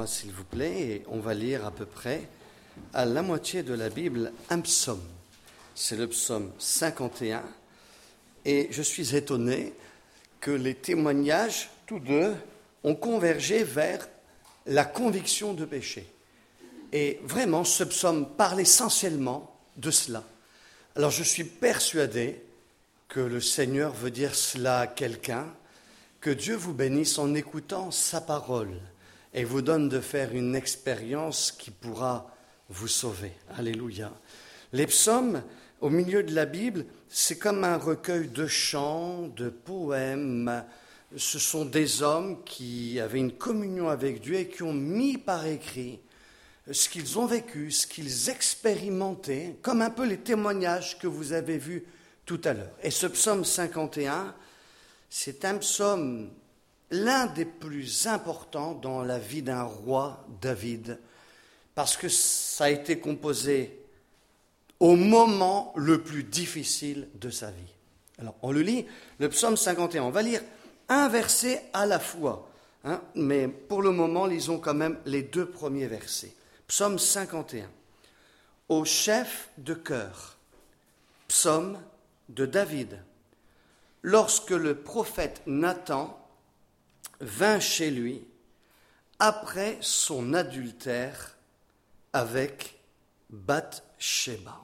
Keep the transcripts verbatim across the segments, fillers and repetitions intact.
moi s'il vous plaît, et on va lire à peu près à la moitié de la Bible un psaume. C'est le psaume cinquante et un, et je suis étonné que les témoignages, tous deux, ont convergé vers la conviction de péché. Et vraiment, ce psaume parle essentiellement de cela. Alors je suis persuadé que le Seigneur veut dire cela à quelqu'un, que Dieu vous bénisse en écoutant sa parole et vous donne de faire une expérience qui pourra vous sauver. Alléluia. Les psaumes, au milieu de la Bible, c'est comme un recueil de chants, de poèmes. Ce sont des hommes qui avaient une communion avec Dieu et qui ont mis par écrit ce qu'ils ont vécu, ce qu'ils expérimentaient, comme un peu les témoignages que vous avez vus tout à l'heure. Et ce psaume cinquante et un, c'est un psaume, l'un des plus importants dans la vie d'un roi, David, parce que ça a été composé au moment le plus difficile de sa vie. Alors, on le lit, le psaume cinquante et un. On va lire un verset à la fois, hein, mais pour le moment, lisons quand même les deux premiers versets. Psaume cinquante et un. Au chef de chœur, psaume de David. Lorsque le prophète Nathan vint chez lui après son adultère avec Bathsheba.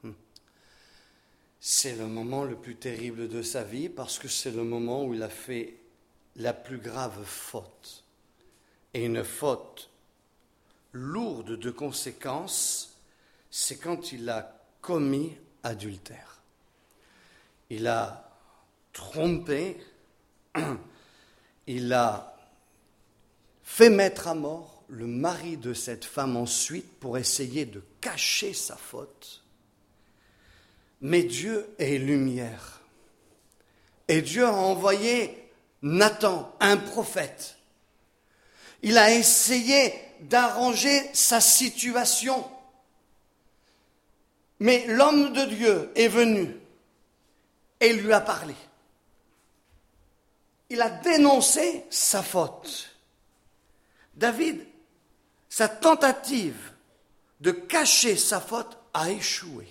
C'est le moment le plus terrible de sa vie parce que c'est le moment où il a fait la plus grave faute. Et une faute lourde de conséquences, c'est quand il a commis adultère. Il a trompé, il a fait mettre à mort le mari de cette femme ensuite pour essayer de cacher sa faute. Mais Dieu est lumière. Et Dieu a envoyé Nathan, un prophète. Il a essayé d'arranger sa situation. Mais l'homme de Dieu est venu et lui a parlé. Il a dénoncé sa faute. David, sa tentative de cacher sa faute a échoué.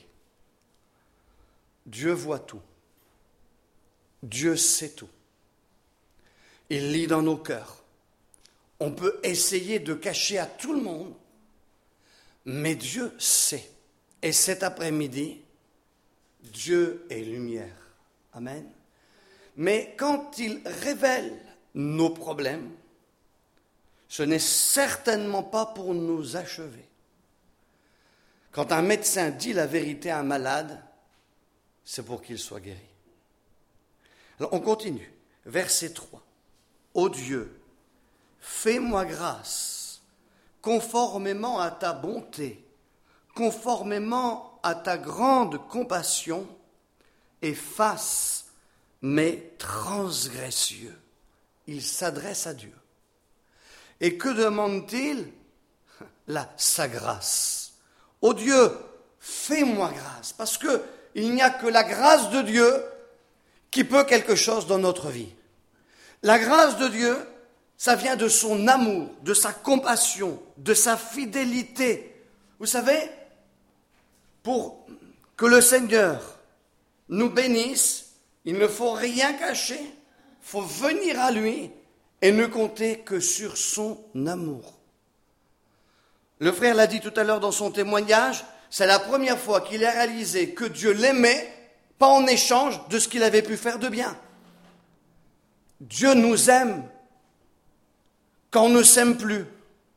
Dieu voit tout. Dieu sait tout. Il lit dans nos cœurs. On peut essayer de cacher à tout le monde, mais Dieu sait. Et cet après-midi, Dieu est lumière. Amen. Mais quand il révèle nos problèmes, ce n'est certainement pas pour nous achever. Quand un médecin dit la vérité à un malade, c'est pour qu'il soit guéri. Alors on continue. Verset trois. Ô Dieu, fais-moi grâce, conformément à ta bonté, conformément à ta grande compassion, efface mes transgressions. Il s'adresse à Dieu. Et que demande-t-il ? La, sa grâce. Ô Dieu, fais-moi grâce, parce que il n'y a que la grâce de Dieu qui peut quelque chose dans notre vie. La grâce de Dieu, ça vient de son amour, de sa compassion, de sa fidélité. Vous savez, pour que le Seigneur nous bénisse, il ne faut rien cacher, il faut venir à lui et ne compter que sur son amour. Le frère l'a dit tout à l'heure dans son témoignage, c'est la première fois qu'il a réalisé que Dieu l'aimait, pas en échange de ce qu'il avait pu faire de bien. Dieu nous aime quand on ne s'aime plus.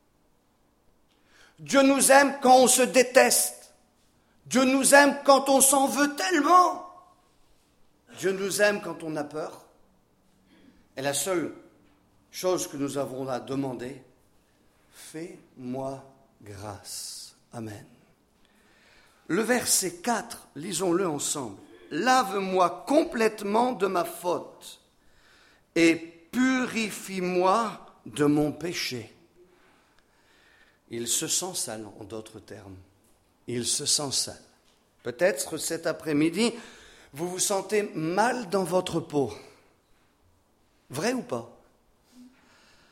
Dieu nous aime quand on se déteste. Dieu nous aime quand on s'en veut tellement. Dieu nous aime quand on a peur. Et la seule chose que nous avons à demander, fais-moi grâce. Amen. Le verset quatre, lisons-le ensemble. Lave-moi complètement de ma faute et purifie-moi de mon péché. Il se sent sale, en d'autres termes. Il se sent sale. Peut-être cet après-midi, vous vous sentez mal dans votre peau. Vrai ou pas ?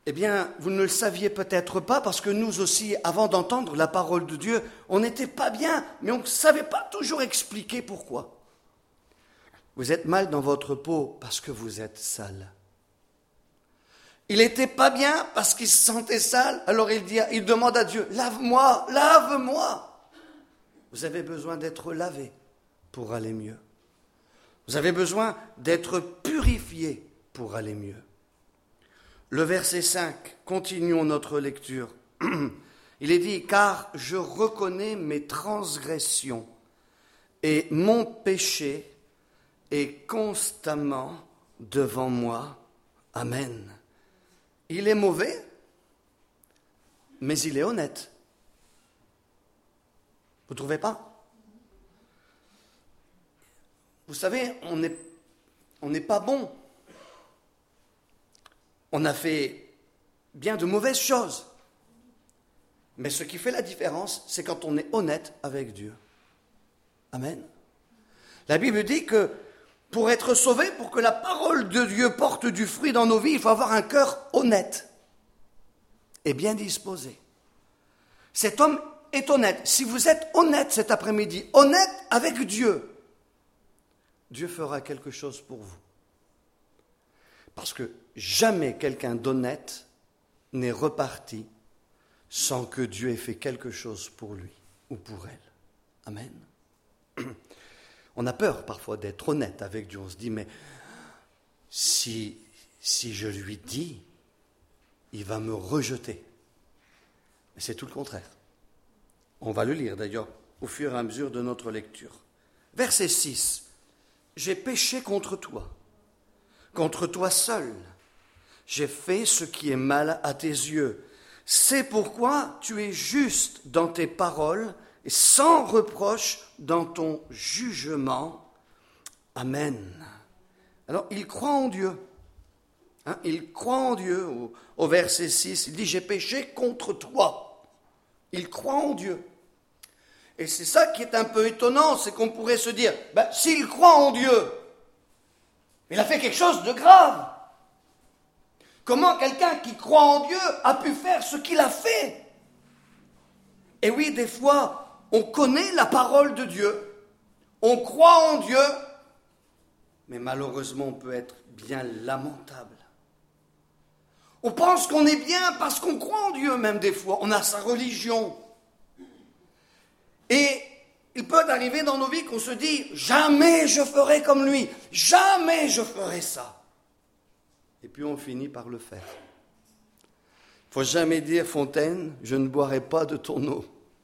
Eh bien, vous ne le saviez peut-être pas, parce que nous aussi, avant d'entendre la parole de Dieu, on n'était pas bien, mais on ne savait pas toujours expliquer pourquoi. Vous êtes mal dans votre peau parce que vous êtes sale. Il n'était pas bien parce qu'il se sentait sale, alors il, dit, il demande à Dieu, lave-moi, lave-moi. Vous avez besoin d'être lavé pour aller mieux. Vous avez besoin d'être purifié pour aller mieux. Le verset cinq, continuons notre lecture. Il est dit, car je reconnais mes transgressions et mon péché est constamment devant moi. Amen. Il est mauvais, mais il est honnête. Vous ne trouvez pas? Vous savez, on n'est on n'est pas bon. On a fait bien de mauvaises choses. Mais ce qui fait la différence, c'est quand on est honnête avec Dieu. Amen. La Bible dit que pour être sauvé, pour que la parole de Dieu porte du fruit dans nos vies, il faut avoir un cœur honnête et bien disposé. Cet homme est honnête. Si vous êtes honnête cet après-midi, honnête avec Dieu, Dieu fera quelque chose pour vous. Parce que jamais quelqu'un d'honnête n'est reparti sans que Dieu ait fait quelque chose pour lui ou pour elle. Amen. On a peur parfois d'être honnête avec Dieu. On se dit, mais si, si je lui dis, il va me rejeter. Mais c'est tout le contraire. On va le lire d'ailleurs au fur et à mesure de notre lecture. Verset six. J'ai péché contre toi, contre toi seul. J'ai fait ce qui est mal à tes yeux. C'est pourquoi tu es juste dans tes paroles et sans reproche dans ton jugement. Amen. Alors, il croit en Dieu. Hein, il croit en Dieu. Au, au verset six, il dit, j'ai péché contre toi. Il croit en Dieu. Et c'est ça qui est un peu étonnant, c'est qu'on pourrait se dire, ben, s'il croit en Dieu, il a fait quelque chose de grave. Comment quelqu'un qui croit en Dieu a pu faire ce qu'il a fait? Et oui, des fois, on connaît la parole de Dieu, on croit en Dieu, mais malheureusement, on peut être bien lamentable. On pense qu'on est bien parce qu'on croit en Dieu, même des fois. On a sa religion. Et il peut arriver dans nos vies qu'on se dit « Jamais je ferai comme lui, jamais je ferai ça ». Et puis on finit par le faire. Il ne faut jamais dire « Fontaine, je ne boirai pas de ton eau ».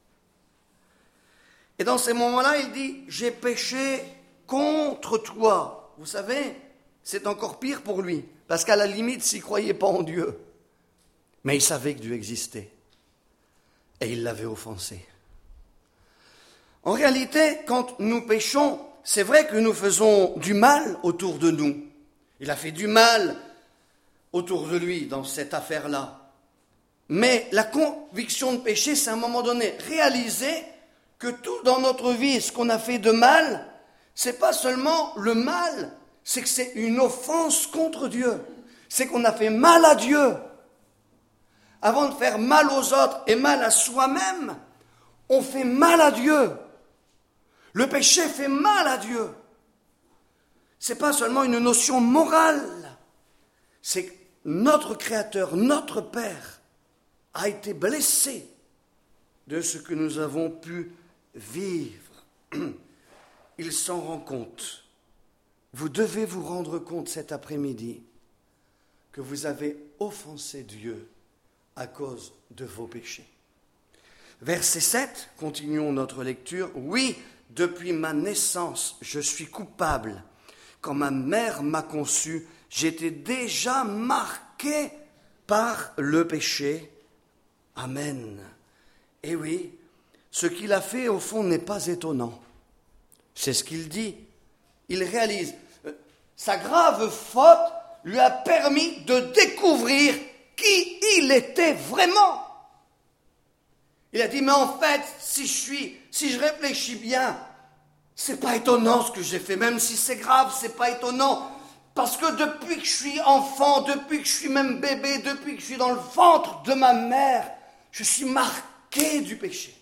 Et dans ces moments-là, il dit « J'ai péché contre toi ». Vous savez, c'est encore pire pour lui, parce qu'à la limite, s'il ne croyait pas en Dieu, mais il savait que Dieu existait, et il l'avait offensé. En réalité, quand nous péchons, c'est vrai que nous faisons du mal autour de nous. Il a fait du mal autour de lui dans cette affaire-là. Mais la conviction de péché, c'est à un moment donné réaliser que tout dans notre vie, ce qu'on a fait de mal, c'est pas seulement le mal, c'est que c'est une offense contre Dieu. C'est qu'on a fait mal à Dieu. Avant de faire mal aux autres et mal à soi-même, on fait mal à Dieu. Le péché fait mal à Dieu. Ce n'est pas seulement une notion morale. C'est que notre Créateur, notre Père, a été blessé de ce que nous avons pu vivre. Il s'en rend compte. Vous devez vous rendre compte cet après-midi que vous avez offensé Dieu à cause de vos péchés. Verset sept, continuons notre lecture. Oui, depuis ma naissance, je suis coupable. Quand ma mère m'a conçu, j'étais déjà marqué par le péché. Amen. Et oui, ce qu'il a fait, au fond, n'est pas étonnant. C'est ce qu'il dit. Il réalise. Sa grave faute lui a permis de découvrir qui il était vraiment. Il a dit, mais en fait, si je suis, si je réfléchis bien, c'est pas étonnant ce que j'ai fait, même si c'est grave, c'est pas étonnant. Parce que depuis que je suis enfant, depuis que je suis même bébé, depuis que je suis dans le ventre de ma mère, je suis marqué du péché.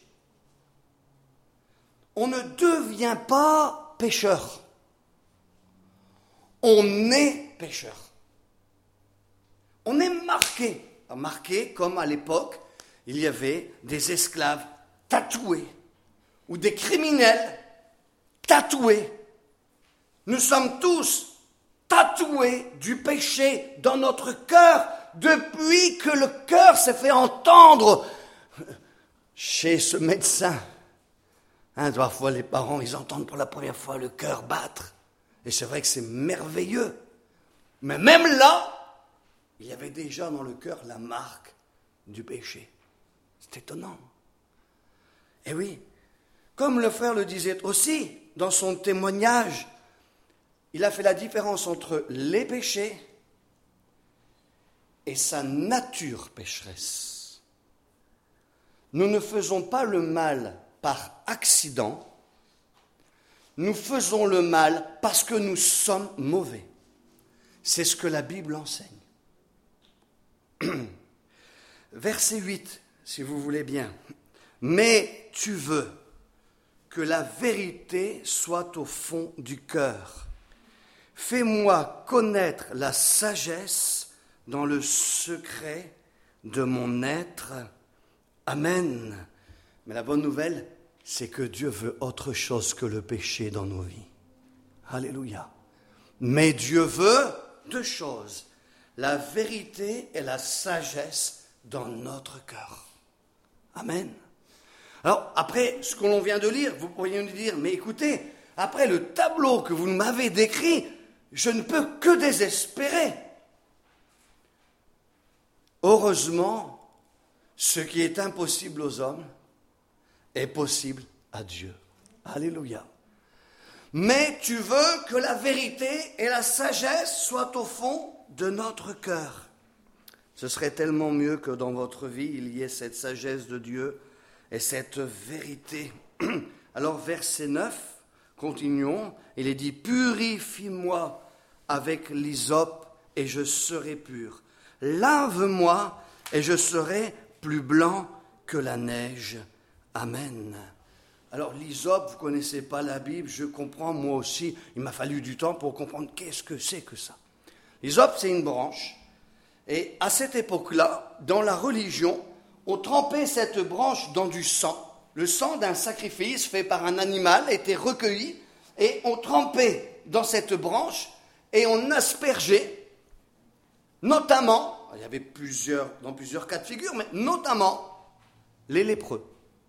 On ne devient pas pécheur. On est pécheur. On est marqué. Marqué comme à l'époque, il y avait des esclaves tatoués ou des criminels tatoués. Nous sommes tous tatoués du péché dans notre cœur depuis que le cœur s'est fait entendre chez ce médecin. Hein, parfois les parents, ils entendent pour la première fois le cœur battre. Et c'est vrai que c'est merveilleux. Mais même là, il y avait déjà dans le cœur la marque du péché. C'est étonnant. Et oui, comme le frère le disait aussi dans son témoignage, il a fait la différence entre les péchés et sa nature pécheresse. Nous ne faisons pas le mal par accident, nous faisons le mal parce que nous sommes mauvais. C'est ce que la Bible enseigne. Verset huit, si vous voulez bien. Mais tu veux que la vérité soit au fond du cœur. Fais-moi connaître la sagesse dans le secret de mon être. Amen. Mais la bonne nouvelle, c'est que Dieu veut autre chose que le péché dans nos vies. Alléluia. Mais Dieu veut deux choses. La vérité et la sagesse dans notre cœur. Amen. Alors, après ce que l'on vient de lire, vous pourriez nous dire, mais écoutez, après le tableau que vous m'avez décrit, je ne peux que désespérer. Heureusement, ce qui est impossible aux hommes est possible à Dieu. Alléluia. Mais tu veux que la vérité et la sagesse soient au fond de notre cœur. Ce serait tellement mieux que dans votre vie, il y ait cette sagesse de Dieu et cette vérité. Alors, verset neuf, continuons. Il est dit, « Purifie-moi avec l'hysope et je serai pur. Lave-moi et je serai plus blanc que la neige. Amen. » Alors, l'hysope, vous ne connaissez pas la Bible, je comprends, moi aussi, il m'a fallu du temps pour comprendre qu'est-ce que c'est que ça. L'hysope, c'est une branche. Et à cette époque-là, dans la religion, on trempait cette branche dans du sang. Le sang d'un sacrifice fait par un animal était recueilli et on trempait dans cette branche et on aspergeait, notamment, il y avait plusieurs, dans plusieurs cas de figure, mais notamment les lépreux.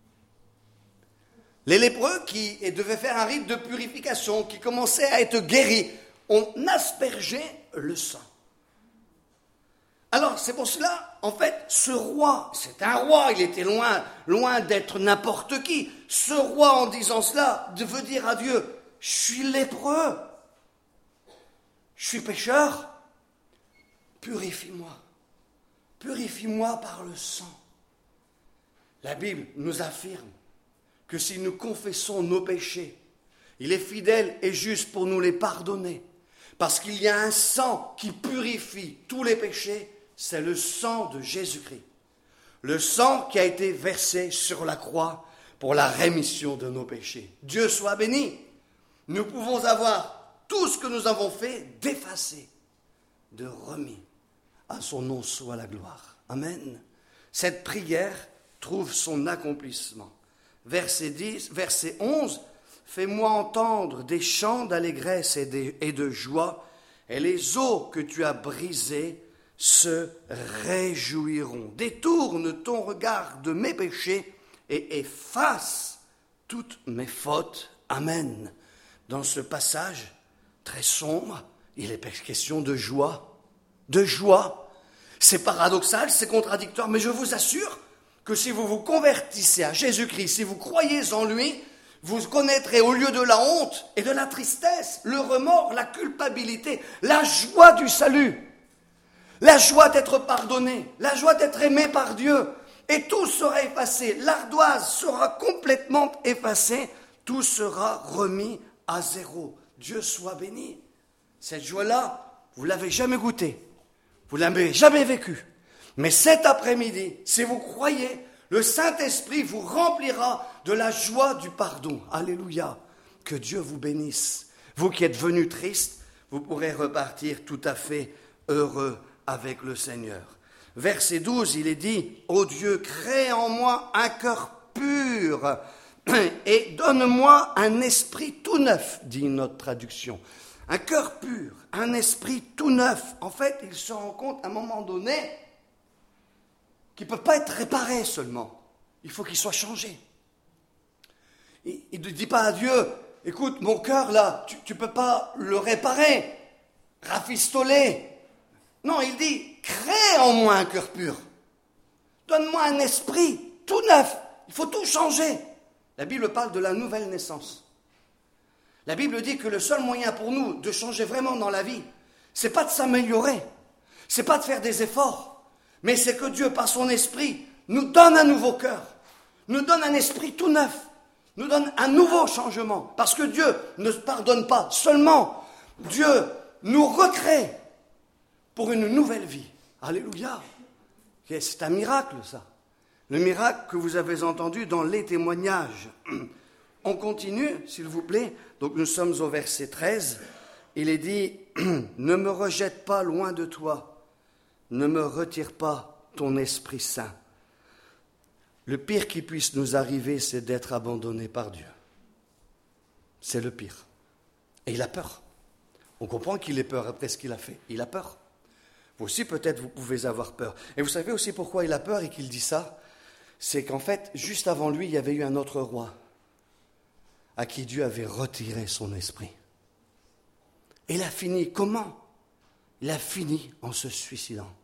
Les lépreux qui devaient faire un rite de purification, qui commençaient à être guéris, on aspergeait le sang. Alors, c'est pour cela, en fait, ce roi, c'est un roi, il était loin, loin d'être n'importe qui. Ce roi, en disant cela, veut dire à Dieu, je suis lépreux, je suis pécheur, purifie-moi, purifie-moi par le sang. La Bible nous affirme que si nous confessons nos péchés, il est fidèle et juste pour nous les pardonner, parce qu'il y a un sang qui purifie tous les péchés. C'est le sang de Jésus-Christ. Le sang qui a été versé sur la croix pour la rémission de nos péchés. Dieu soit béni. Nous pouvons avoir tout ce que nous avons fait d'effacé, de remis. À son nom soit la gloire. Amen. Cette prière trouve son accomplissement. Verset dix, verset onze. Fais-moi entendre des chants d'allégresse et de, et de joie, et les eaux que tu as brisées se réjouiront. Détourne ton regard de mes péchés et efface toutes mes fautes. Amen. Dans ce passage très sombre, il est question de joie. De joie. C'est paradoxal, c'est contradictoire, mais je vous assure que si vous vous convertissez à Jésus-Christ, si vous croyez en lui, vous connaîtrez au lieu de la honte et de la tristesse, le remords, la culpabilité, la joie du salut. La joie d'être pardonné, la joie d'être aimé par Dieu. Et tout sera effacé, l'ardoise sera complètement effacée, tout sera remis à zéro. Dieu soit béni. Cette joie-là, vous ne l'avez jamais goûté, vous ne l'avez jamais vécu. Mais cet après-midi, si vous croyez, le Saint-Esprit vous remplira de la joie du pardon. Alléluia. Que Dieu vous bénisse. Vous qui êtes venus tristes, vous pourrez repartir tout à fait heureux avec le Seigneur. Verset douze, il est dit, « Ô Dieu, crée en moi un cœur pur et donne-moi un esprit tout neuf, dit notre traduction. Un cœur pur, un esprit tout neuf. En fait, il se rend compte à un moment donné qu'il ne peut pas être réparé seulement. Il faut qu'il soit changé. Il ne dit pas à Dieu, écoute, mon cœur là, tu ne peux pas le réparer, rafistoler. Non, il dit, crée en moi un cœur pur. Donne-moi un esprit tout neuf. Il faut tout changer. La Bible parle de la nouvelle naissance. La Bible dit que le seul moyen pour nous de changer vraiment dans la vie, c'est pas de s'améliorer, c'est pas de faire des efforts, mais c'est que Dieu, par son esprit, nous donne un nouveau cœur, nous donne un esprit tout neuf, nous donne un nouveau changement. Parce que Dieu ne pardonne pas seulement, Dieu nous recrée pour une nouvelle vie. Alléluia. C'est un miracle, ça. Le miracle que vous avez entendu dans les témoignages. On continue, s'il vous plaît. Donc nous sommes au verset treize. Il est dit, « Ne me rejette pas loin de toi, ne me retire pas ton Esprit Saint. » Le pire qui puisse nous arriver, c'est d'être abandonné par Dieu. C'est le pire. Et il a peur. On comprend qu'il ait peur après ce qu'il a fait. Il a peur. Vous aussi, peut-être, vous pouvez avoir peur. Et vous savez aussi pourquoi il a peur et qu'il dit ça ? C'est qu'en fait, juste avant lui, il y avait eu un autre roi à qui Dieu avait retiré son esprit. Et il a fini, comment ? Il a fini en se suicidant.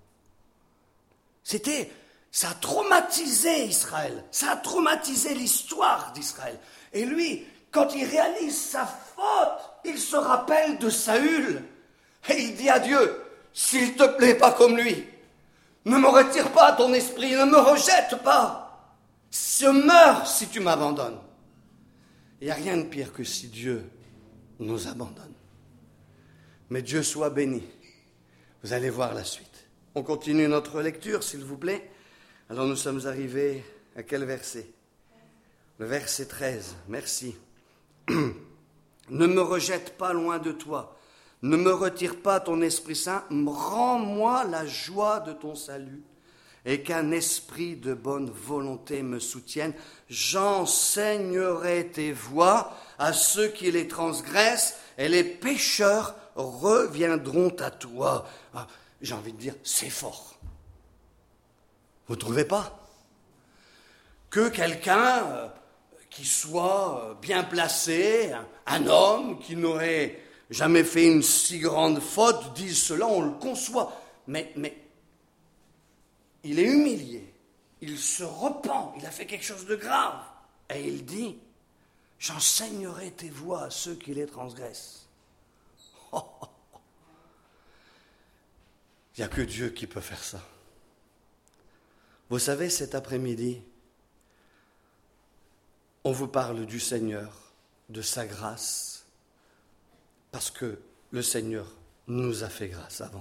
C'était, ça a traumatisé Israël, ça a traumatisé l'histoire d'Israël. Et lui, quand il réalise sa faute, il se rappelle de Saül. Et il dit à Dieu, s'il te plaît, pas comme lui, ne me retire pas ton esprit, ne me rejette pas. Je meurs si tu m'abandonnes. Il n'y a rien de pire que si Dieu nous abandonne. Mais Dieu soit béni. Vous allez voir la suite. On continue notre lecture, s'il vous plaît. Alors nous sommes arrivés à quel verset ? Le verset treize. Merci. Ne me rejette pas loin de toi. Ne me retire pas ton Esprit Saint. Rends-moi la joie de ton salut. Et qu'un esprit de bonne volonté me soutienne. J'enseignerai tes voies à ceux qui les transgressent, et les pécheurs reviendront à toi. Ah, j'ai envie de dire, c'est fort. Vous ne trouvez pas ? Que quelqu'un euh, qui soit bien placé, un, un homme qui n'aurait jamais fait une si grande faute, dise cela, on le conçoit. Mais, mais il est humilié, il se repent, il a fait quelque chose de grave. Et il dit, j'enseignerai tes voies à ceux qui les transgressent. Oh, oh, oh. Il n'y a que Dieu qui peut faire ça. Vous savez, cet après-midi, on vous parle du Seigneur, de sa grâce, parce que le Seigneur nous a fait grâce avant.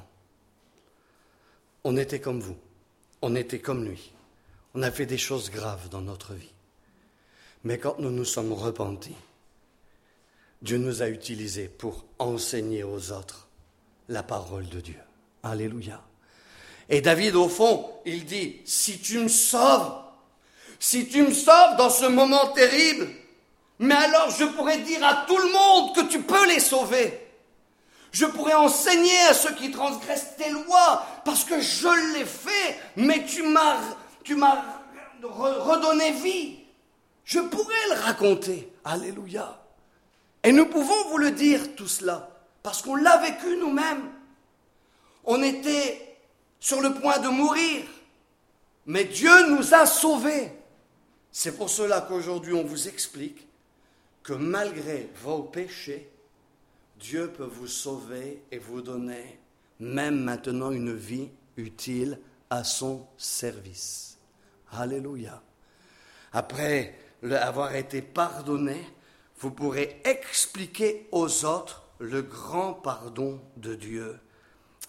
On était comme vous. On était comme lui. On a fait des choses graves dans notre vie. Mais quand nous nous sommes repentis, Dieu nous a utilisés pour enseigner aux autres la parole de Dieu. Alléluia. Et David, au fond, il dit, si tu me sauves, si tu me sauves dans ce moment terrible, mais alors je pourrais dire à tout le monde que tu peux les sauver. Je pourrais enseigner à ceux qui transgressent tes lois, parce que je l'ai fait, mais tu m'as, tu m'as redonné vie. Je pourrais le raconter. Alléluia. Et nous pouvons vous le dire tout cela, parce qu'on l'a vécu nous-mêmes. On était sur le point de mourir, mais Dieu nous a sauvés. C'est pour cela qu'aujourd'hui on vous explique que malgré vos péchés, Dieu peut vous sauver et vous donner, même maintenant, une vie utile à son service. Alléluia. Après avoir été pardonné, vous pourrez expliquer aux autres le grand pardon de Dieu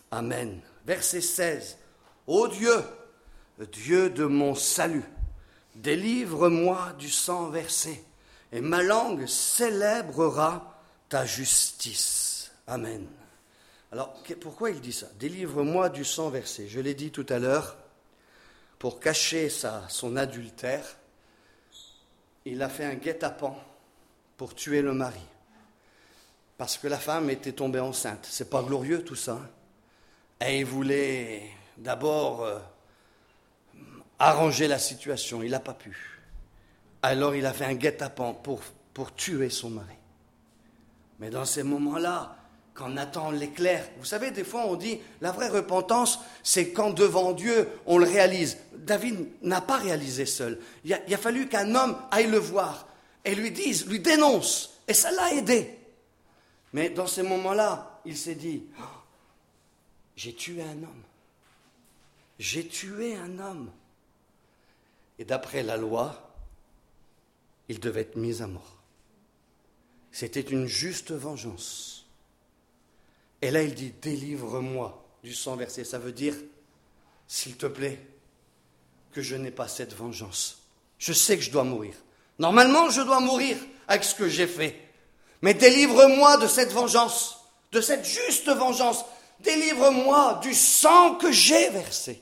Amen. Verset seize. Ô Dieu, Dieu de mon salut, délivre-moi du sang versé, et ma langue célébrera ta justice. Amen. Alors, pourquoi il dit ça? Délivre-moi du sang versé. Je l'ai dit tout à l'heure, pour cacher sa, son adultère, il a fait un guet-apens pour tuer le mari. Parce que la femme était tombée enceinte. C'est pas glorieux tout ça. Et il voulait d'abord euh, arranger la situation. Il n'a pas pu. Alors il a fait un guet-apens pour, pour tuer son mari. Mais dans ces moments-là, quand on attend l'éclair, vous savez, des fois on dit, la vraie repentance, c'est quand devant Dieu, on le réalise. David n'a pas réalisé seul. Il a, il a fallu qu'un homme aille le voir et lui dise, lui dénonce. Et ça l'a aidé. Mais dans ces moments-là, il s'est dit, oh, j'ai tué un homme. J'ai tué un homme. Et d'après la loi, il devait être mis à mort. C'était une juste vengeance. Et là, il dit, délivre-moi du sang versé. Ça veut dire, s'il te plaît, que je n'ai pas cette vengeance. Je sais que je dois mourir. Normalement, je dois mourir avec ce que j'ai fait. Mais délivre-moi de cette vengeance, de cette juste vengeance. Délivre-moi du sang que j'ai versé.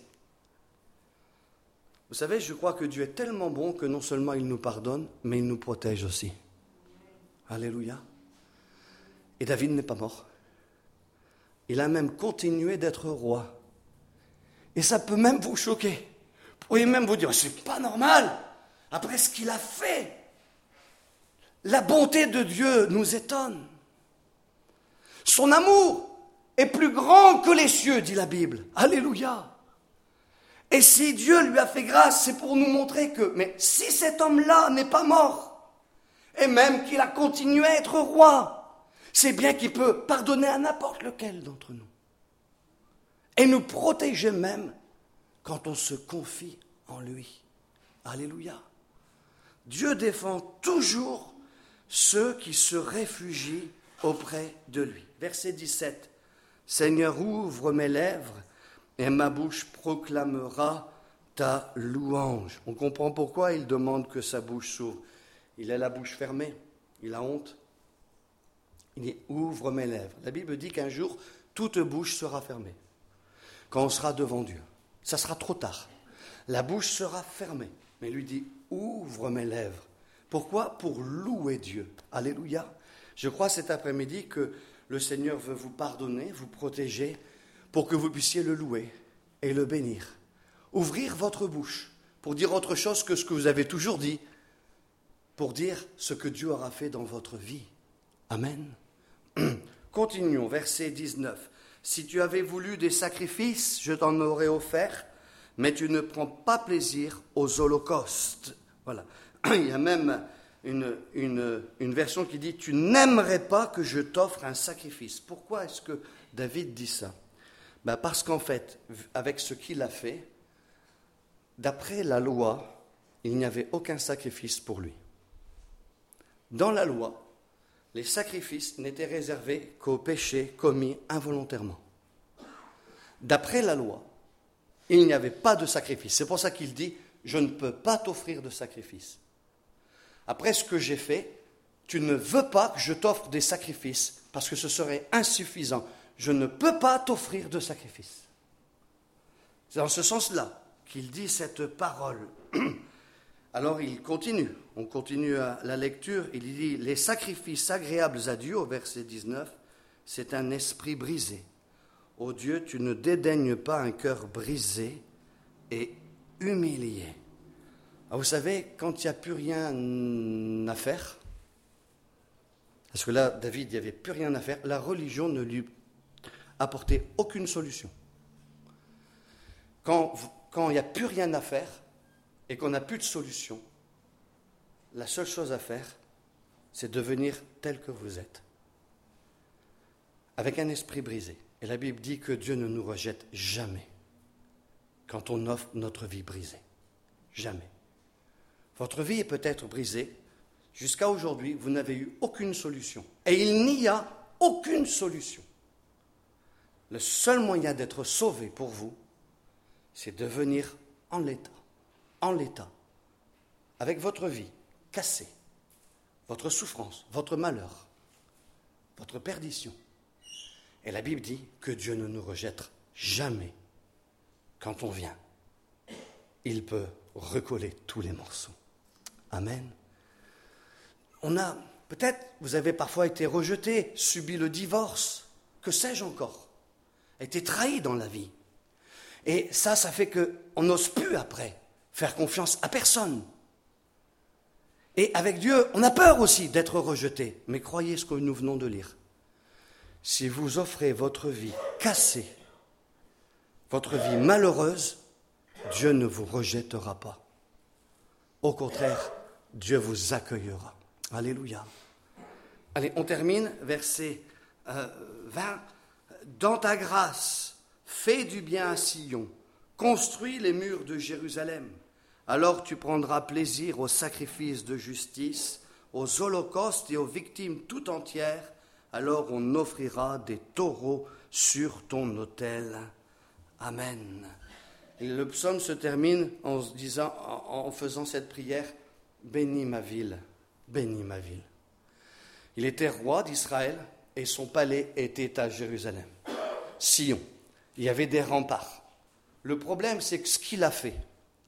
Vous savez, je crois que Dieu est tellement bon que non seulement il nous pardonne, mais il nous protège aussi. Alléluia. Et David n'est pas mort. Il a même continué d'être roi. Et ça peut même vous choquer. Vous pourriez même vous dire, c'est pas normal. Après ce qu'il a fait, la bonté de Dieu nous étonne. Son amour est plus grand que les cieux, dit la Bible. Alléluia. Et si Dieu lui a fait grâce, c'est pour nous montrer que, mais si cet homme-là n'est pas mort, et même qu'il a continué à être roi, c'est bien qu'il peut pardonner à n'importe lequel d'entre nous. Et nous protéger même quand on se confie en lui. Alléluia. Dieu défend toujours ceux qui se réfugient auprès de lui. Verset dix-sept. Seigneur, ouvre mes lèvres et ma bouche proclamera ta louange. On comprend pourquoi il demande que sa bouche s'ouvre. Il a la bouche fermée, il a honte. Il dit, ouvre mes lèvres. La Bible dit qu'un jour, toute bouche sera fermée. Quand on sera devant Dieu, ça sera trop tard. La bouche sera fermée. Mais il lui dit, ouvre mes lèvres. Pourquoi? Pour louer Dieu. Alléluia. Je crois cet après-midi que le Seigneur veut vous pardonner, vous protéger, pour que vous puissiez le louer et le bénir. Ouvrir votre bouche pour dire autre chose que ce que vous avez toujours dit, pour dire ce que Dieu aura fait dans votre vie. Amen. Continuons, verset dix-neuf. Si tu avais voulu des sacrifices, je t'en aurais offert, mais tu ne prends pas plaisir aux holocaustes. Voilà. Il y a même une, une, une version qui dit « Tu n'aimerais pas que je t'offre un sacrifice ». Pourquoi est-ce que David dit ça? Ben parce qu'en fait, avec ce qu'il a fait, d'après la loi, il n'y avait aucun sacrifice pour lui. Dans la loi, les sacrifices n'étaient réservés qu'aux péchés commis involontairement. D'après la loi, il n'y avait pas de sacrifice. C'est pour ça qu'il dit « Je ne peux pas t'offrir de sacrifice ». Après ce que j'ai fait, tu ne veux pas que je t'offre des sacrifices parce que ce serait insuffisant. Je ne peux pas t'offrir de sacrifice. C'est dans ce sens-là qu'il dit cette parole. Alors il continue, on continue à la lecture, il dit « Les sacrifices agréables à Dieu » au verset dix-neuf, c'est un esprit brisé. Ô Dieu, tu ne dédaignes pas un cœur brisé et humilié. Alors vous savez, quand il n'y a plus rien à faire, parce que là, David, il n'y avait plus rien à faire, la religion ne lui apportait aucune solution. Quand, quand il n'y a plus rien à faire et qu'on n'a plus de solution, la seule chose à faire, c'est devenir tel que vous êtes, avec un esprit brisé. Et la Bible dit que Dieu ne nous rejette jamais quand on offre notre vie brisée. Jamais. Votre vie est peut-être brisée. Jusqu'à aujourd'hui, vous n'avez eu aucune solution. Et il n'y a aucune solution. le seul moyen d'être sauvé pour vous, c'est de venir en l'état, en l'état, avec votre vie cassée, votre souffrance, votre malheur, votre perdition. Et la Bible dit que Dieu ne nous rejette jamais quand on vient. Il peut recoller tous les morceaux. Amen. On a, peut-être, vous avez parfois été rejeté, subi le divorce, que sais-je encore, été trahi dans la vie. Et ça, ça fait qu'on n'ose plus après faire confiance à personne. Et avec Dieu, on a peur aussi d'être rejeté. Mais croyez ce que nous venons de lire. Si vous offrez votre vie cassée, votre vie malheureuse, Dieu ne vous rejettera pas. Au contraire, Dieu vous accueillera. Alléluia. Allez, on termine, verset euh, vingt. Dans ta grâce, fais du bien à Sion, construis les murs de Jérusalem. Alors tu prendras plaisir aux sacrifices de justice, aux holocaustes et aux victimes tout entières. Alors on offrira des taureaux sur ton autel. Amen. Et le psaume se termine en se disant, en faisant cette prière, bénis ma ville, bénis ma ville. Il était roi d'Israël et son palais était à Jérusalem. Sion, il y avait des remparts. Le problème, c'est que ce qu'il a fait,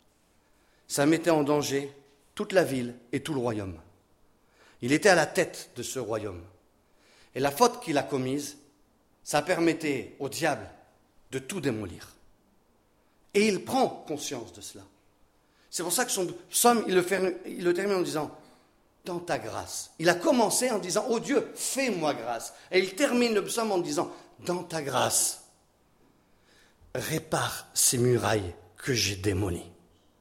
ça mettait en danger toute la ville et tout le royaume. Il était à la tête de ce royaume. Et la faute qu'il a commise, ça permettait au diable de tout démolir. Et il prend conscience de cela. C'est pour ça que son psaume, il le, fait, il le termine en disant « Dans ta grâce ». Il a commencé en disant « Oh Dieu, fais-moi grâce ». Et il termine le psaume en disant « Dans ta grâce, répare ces murailles que j'ai démolies ».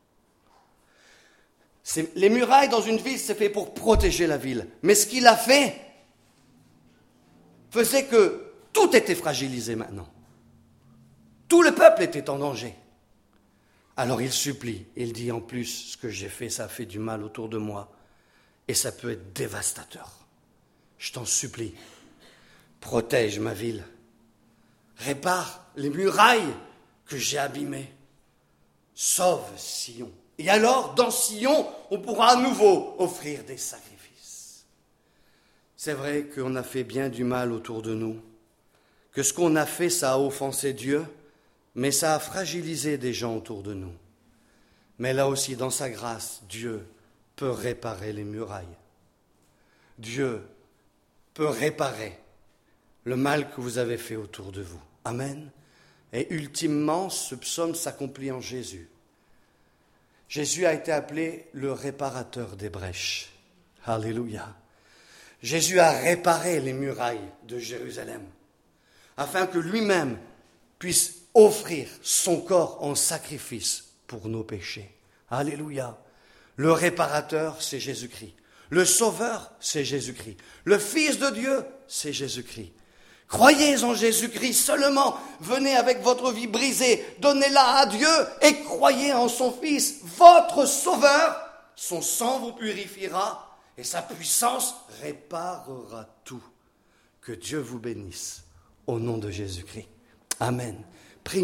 Les murailles dans une ville, c'est fait pour protéger la ville. Mais ce qu'il a fait faisait que tout était fragilisé maintenant. Tout le peuple était en danger. Alors il supplie, il dit en plus, ce que j'ai fait, ça a fait du mal autour de moi, et ça peut être dévastateur. Je t'en supplie, protège ma ville, répare les murailles que j'ai abîmées, sauve Sion. Et alors, dans Sion, on pourra à nouveau offrir des sacrifices. C'est vrai qu'on a fait bien du mal autour de nous, que ce qu'on a fait, ça a offensé Dieu, mais ça a fragilisé des gens autour de nous. Mais là aussi, dans sa grâce, Dieu peut réparer les murailles. Dieu peut réparer le mal que vous avez fait autour de vous. Amen. Et ultimement, ce psaume s'accomplit en Jésus. Jésus a été appelé le réparateur des brèches. Alléluia. Jésus a réparé les murailles de Jérusalem, afin que lui-même puisse offrir son corps en sacrifice pour nos péchés. Alléluia. Le réparateur, c'est Jésus-Christ. Le sauveur, c'est Jésus-Christ. Le Fils de Dieu, c'est Jésus-Christ. Croyez en Jésus-Christ seulement. Venez avec votre vie brisée, donnez-la à Dieu et croyez en son Fils, votre sauveur. Son sang vous purifiera et sa puissance réparera tout. Que Dieu vous bénisse au nom de Jésus-Christ. Amen.